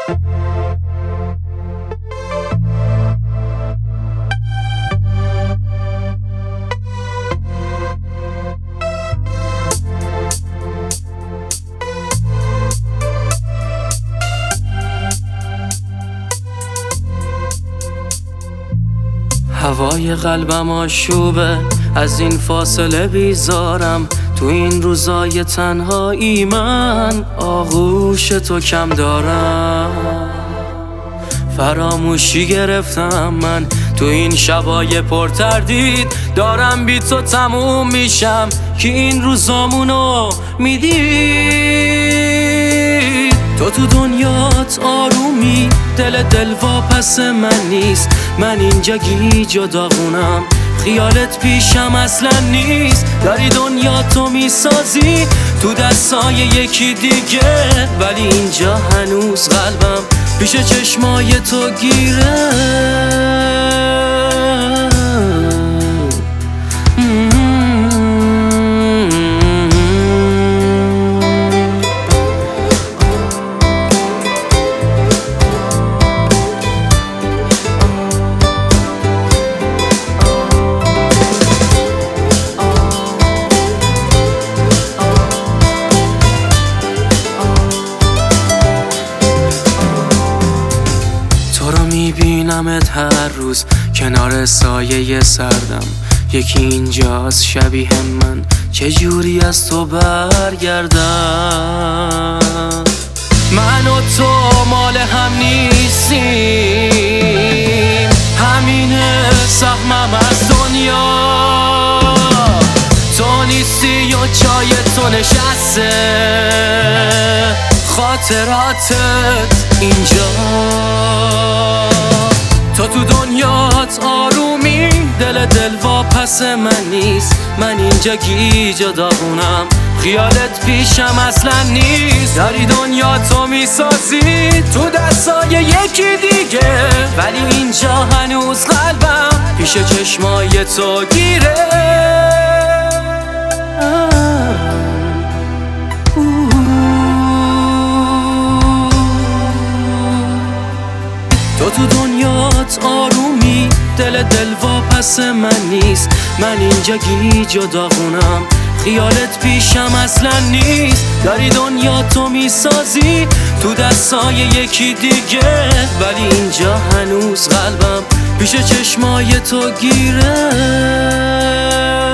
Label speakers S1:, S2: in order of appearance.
S1: هوای قلبم آشوبه، از این فاصله بیزارم. تو این روزای تنهایی من آغوش تو کم دارم. فراموشی گرفتم من تو این شبای پر تردید، دارم بی تو تموم میشم که این روزامونو میدید. تو دنیات آرومی، دل واپس من نیست. من اینجا گیج و داغونم، خیالت پیشم اصلا نیست. داری دنیا تو میسازی تو دستای یکی دیگه، ولی اینجا هنوز قلبم پیش چشمای تو گیره. میبینمت هر روز کنار سایه سردم. یکی اینجاست شبیه من، چجوری از تو برگردم؟ من و تو مال هم نیستیم، همینه سهمم از دنیا. تو نیستی و جای تو نشسته، خاطراتت اینجا. تو دنیات آرومی، دل واپس من نیست. من اینجا گیج و داغونم، خیالت پیشم اصلا نیست. داری دنیا تو میسازی تو دستای یکی دیگه، ولی اینجا هنوز قلبم پیش چشمای تو گیره. تو دنیات آرومی، دل واپس من نیست. من اینجا گیج و داغونم، خیالت پیشم اصلا نیست. داری دنیا تو میسازی تو دستای یکی دیگه، ولی اینجا هنوز قلبم پیش چشمای تو گیره.